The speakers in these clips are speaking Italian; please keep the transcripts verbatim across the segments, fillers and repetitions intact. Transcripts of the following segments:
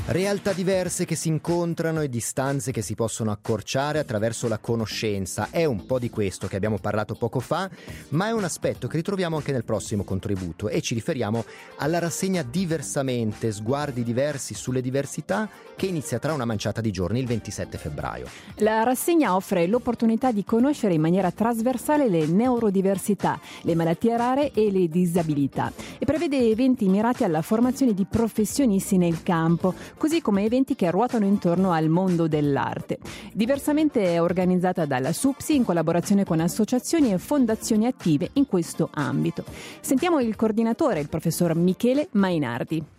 Realtà diverse che si incontrano e distanze che si possono accorciare attraverso la conoscenza. È un po' di questo che abbiamo parlato poco fa, ma è un aspetto che ritroviamo anche nel prossimo contributo e ci riferiamo alla rassegna Diversamente, sguardi diversi sulle diversità, che inizia tra una manciata di giorni, il ventisette febbraio. La rassegna offre l'opportunità di conoscere in maniera trasversale le neurodiversità, le malattie rare e le disabilità e prevede eventi mirati alla formazione di professionisti nel campo, così come eventi che ruotano intorno al mondo dell'arte. Diversamente è organizzata dalla SUPSI in collaborazione con associazioni e fondazioni attive in questo ambito. Sentiamo il coordinatore, il professor Michele Mainardi.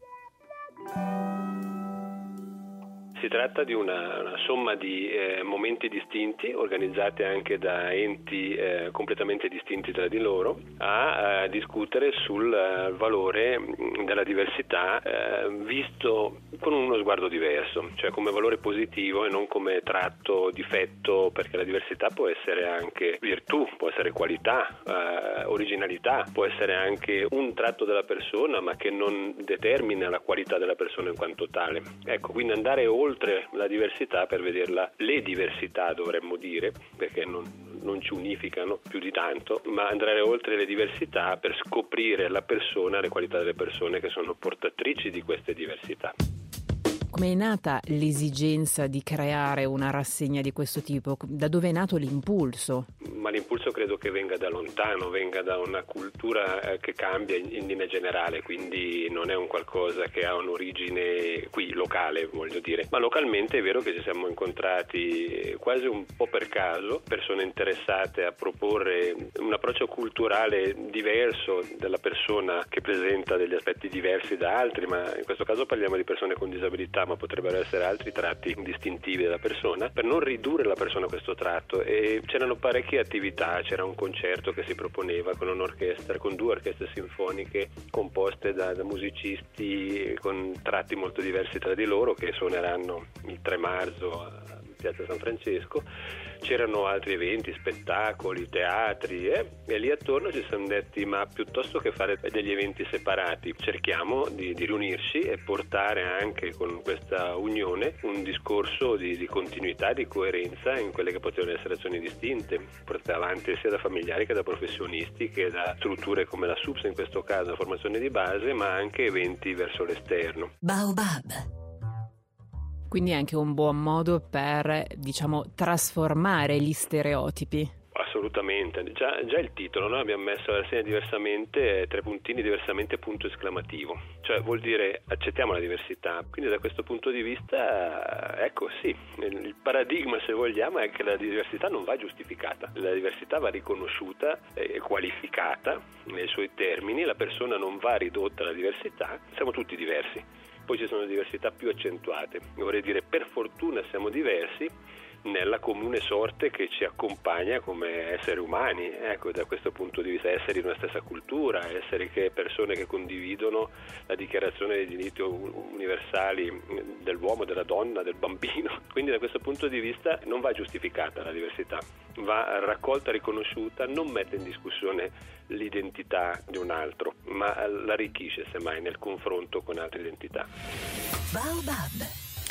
Si tratta di una, una somma di eh, momenti distinti, organizzati anche da enti eh, completamente distinti tra di loro, a, a discutere sul uh, valore della diversità eh, visto con uno sguardo diverso, cioè come valore positivo e non come tratto, difetto, perché la diversità può essere anche virtù, può essere qualità, eh, originalità, può essere anche un tratto della persona ma che non determina la qualità della persona in quanto tale. Ecco, quindi andare oltre oltre la diversità per vederla, le diversità dovremmo dire, perché non, non ci unificano più di tanto, ma andare oltre le diversità per scoprire la persona, le qualità delle persone che sono portatrici di queste diversità. Come è nata l'esigenza di creare una rassegna di questo tipo? Da dove è nato l'impulso? Ma l'impulso credo che venga da lontano, venga da una cultura che cambia in linea generale, quindi non è un qualcosa che ha un'origine qui locale, voglio dire. Ma localmente è vero che ci siamo incontrati quasi un po' per caso, persone interessate a proporre un approccio culturale diverso della persona che presenta degli aspetti diversi da altri, ma in questo caso parliamo di persone con disabilità, ma potrebbero essere altri tratti distintivi della persona, per non ridurre la persona a questo tratto. E c'erano parecchie attività, c'era un concerto che si proponeva con un'orchestra, con due orchestre sinfoniche composte da, da musicisti con tratti molto diversi tra di loro, che suoneranno il tre marzo a Piazza San Francesco. C'erano altri eventi, spettacoli, teatri eh? e lì attorno ci siamo detti: ma piuttosto che fare degli eventi separati, cerchiamo di, di riunirci e portare anche con questa unione un discorso di, di continuità, di coerenza in quelle che potevano essere azioni distinte, portate avanti sia da familiari che da professionisti, che da strutture come la SUPSI in questo caso, formazione di base, ma anche eventi verso l'esterno. Baobab. Quindi è anche un buon modo per, diciamo, trasformare gli stereotipi. Assolutamente, già, già il titolo, noi abbiamo messo la rassegna Diversamente, tre puntini, diversamente punto esclamativo, cioè vuol dire accettiamo la diversità. Quindi da questo punto di vista, ecco sì, il paradigma, se vogliamo, è che la diversità non va giustificata, la diversità va riconosciuta e qualificata nei suoi termini, la persona non va ridotta alla diversità, siamo tutti diversi. Poi ci sono diversità più accentuate, vorrei dire per fortuna siamo diversi nella comune sorte che ci accompagna come esseri umani, ecco, da questo punto di vista, esseri di una stessa cultura, esseri che persone che condividono la dichiarazione dei diritti universali dell'uomo, della donna, del bambino. Quindi da questo punto di vista non va giustificata la diversità, va raccolta, riconosciuta, non mette in discussione l'identità di un altro, ma l'arricchisce semmai nel confronto con altre identità. Baobab.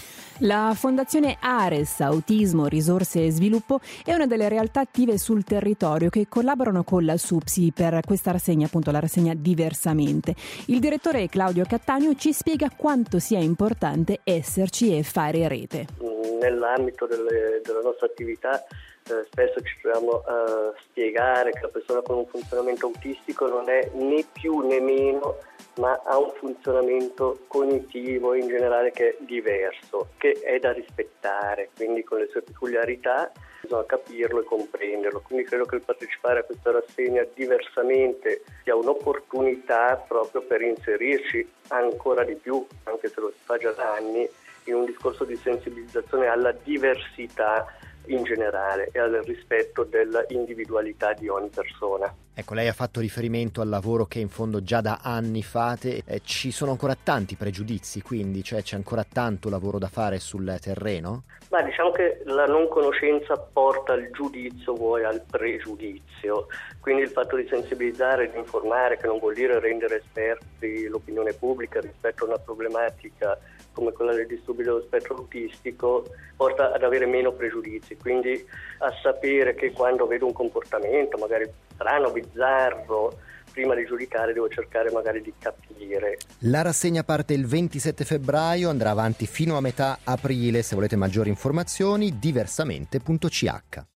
La Fondazione Ares, Autismo, Risorse e Sviluppo, è una delle realtà attive sul territorio che collaborano con la SUPSI per questa rassegna, appunto la rassegna Diversamente. Il direttore Claudio Cattaneo ci spiega quanto sia importante esserci e fare rete. Nell'ambito delle, della nostra attività eh, spesso ci troviamo a spiegare che la persona con un funzionamento autistico non è né più né meno, ma ha un funzionamento cognitivo in generale che è diverso, che è da rispettare, quindi con le sue peculiarità bisogna capirlo e comprenderlo. Quindi credo che il partecipare a questa rassegna Diversamente sia un'opportunità proprio per inserirci ancora di più, anche se lo si fa già da anni, in un discorso di sensibilizzazione alla diversità in generale e al rispetto della individualità di ogni persona. Ecco, lei ha fatto riferimento al lavoro che in fondo già da anni fate, eh, ci sono ancora tanti pregiudizi, quindi cioè c'è ancora tanto lavoro da fare sul terreno? Ma diciamo che la non conoscenza porta al giudizio, vuoi al pregiudizio, quindi il fatto di sensibilizzare, di informare, che non vuol dire rendere esperti l'opinione pubblica rispetto a una problematica come quella del disturbo dello spettro autistico, porta ad avere meno pregiudizi, quindi a sapere che quando vedo un comportamento magari strano, bizzarro, prima di giudicare devo cercare magari di capire. La rassegna parte il ventisette febbraio, andrà avanti fino a metà aprile. Se volete maggiori informazioni, diversamente punto c h.